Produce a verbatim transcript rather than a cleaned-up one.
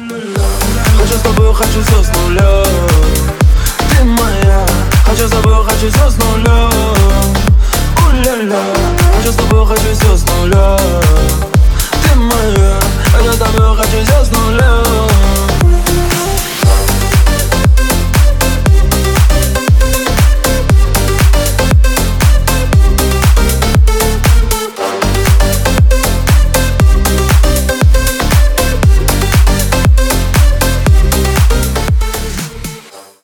Хочу с тобой, хочу все с нуля. Ты моя. Хочу с тобой, хочу все с нуля. У-ля-ля. Хочу с тобой, хочу все с нуля.